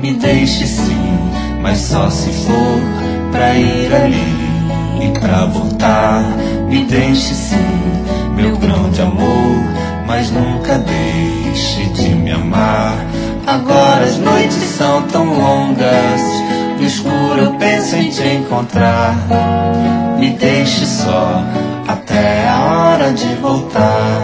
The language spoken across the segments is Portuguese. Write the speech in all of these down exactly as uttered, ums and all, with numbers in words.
Me deixe sim, mas só se for pra ir ali e pra voltar. Me deixe sim, meu grão de amor, mas nunca deixe de me amar. Agora as noites são tão longas, no escuro eu penso em te encontrar. Me deixe só até a hora de voltar.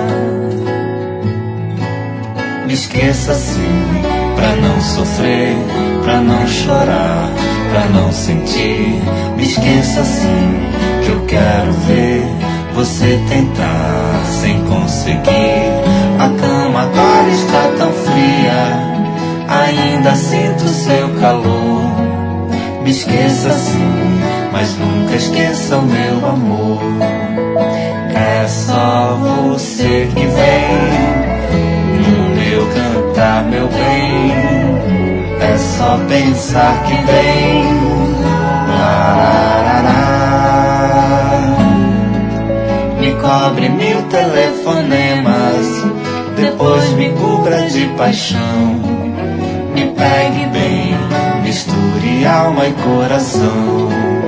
Me esqueça sim, pra não sofrer, pra não chorar, pra não sentir. Me esqueça sim, que eu quero ver você tentar sem conseguir. A cama agora está tão fria, ainda sinto seu calor. Me esqueça sim, mas nunca esqueça o meu amor. É só você que vem no meu cantar, meu bem. É só pensar que vem. Lararará. Me cobre mil telefonemas, depois me cubra de paixão. Me pegue bem, misture alma e coração.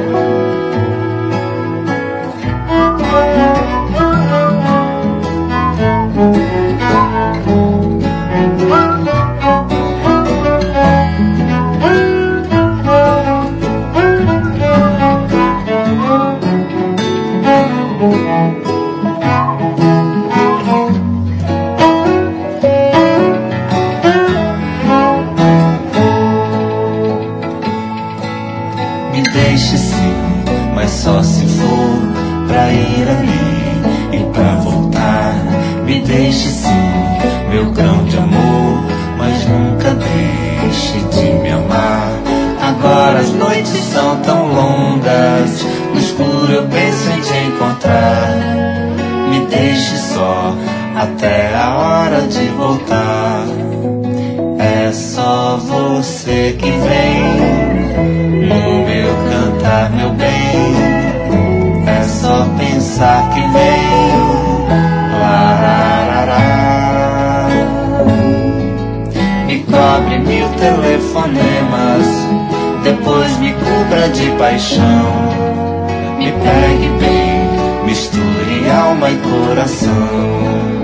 Me deixe sim, mas só se for pra ir ali e pra voltar. Me deixe sim, meu grão de amor, mas nunca deixe de me amar. Agora as noites são tão longas, no escuro eu penso em te encontrar. Me deixe só até a hora de voltar. É só você que vem no meu cantar, meu bem. É só pensar que vem. Lararará. Me cobre mil telefonemas, depois me cubra de paixão. Me pegue bem, misture alma e coração.